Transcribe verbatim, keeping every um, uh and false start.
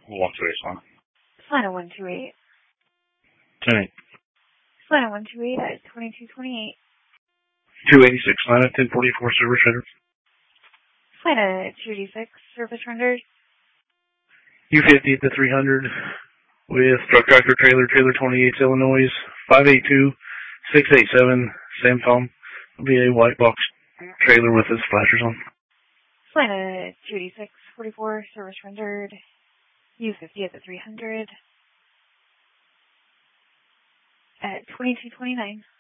one two eight, Solana. Solana one two eight. ten eight. Solana one two eight at twenty-two twenty-eight. two eighty-six, Solana ten forty-four, service rendered. Solana two eighty-six, service rendered. U fifty at the three hundred with truck tractor trailer, trailer twenty-eight, Illinois, five eight two, six eight seven, Samtom. It'll be a white box trailer with its flashers on. Solana two eighty-six, forty-four, service rendered. U fifty at the three hundred. At twenty-two twenty-nine.